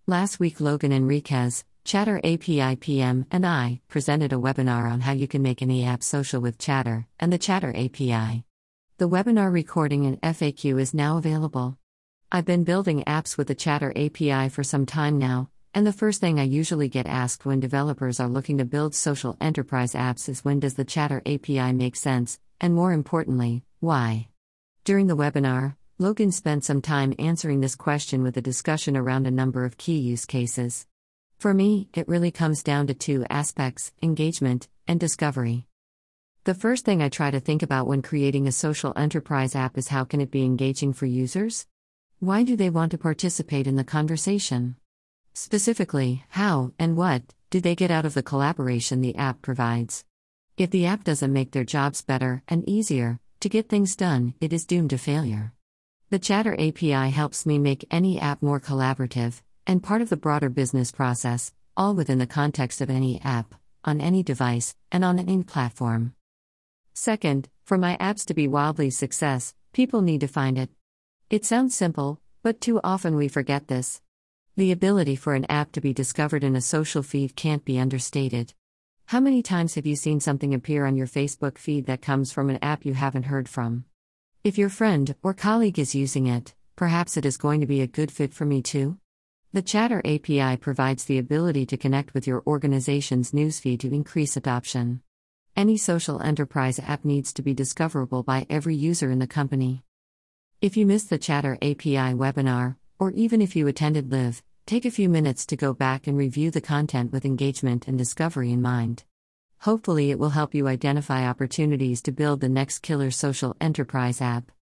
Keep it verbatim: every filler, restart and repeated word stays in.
Last week, Logan Enriquez, Chatter A P I P M, and I presented a webinar on how you can make any app social with Chatter and the Chatter A P I. The webinar recording and F A Q is now available. I've been building apps with the Chatter A P I for some time now, and the first thing I usually get asked when developers are looking to build social enterprise apps is, when does the Chatter A P I make sense, and more importantly, why? During the webinar, Logan spent some time answering this question with a discussion around a number of key use cases. For me, it really comes down to two aspects: engagement and discovery. The first thing I try to think about when creating a social enterprise app is, how can it be engaging for users? Why do they want to participate in the conversation? Specifically, how and what do they get out of the collaboration the app provides? If the app doesn't make their jobs better and easier to get things done, it is doomed to failure. The Chatter A P I helps me make any app more collaborative and part of the broader business process, all within the context of any app, on any device, and on any platform. Second, for my apps to be wildly success, people need to find it. It sounds simple, but too often we forget this. The ability for an app to be discovered in a social feed can't be understated. How many times have you seen something appear on your Facebook feed that comes from an app you haven't heard from? If your friend or colleague is using it, perhaps it is going to be a good fit for me too. The Chatter A P I provides the ability to connect with your organization's newsfeed to increase adoption. Any social enterprise app needs to be discoverable by every user in the company. If you missed the Chatter A P I webinar, or even if you attended live, take a few minutes to go back and review the content with engagement and discovery in mind. Hopefully it will help you identify opportunities to build the next killer social enterprise app.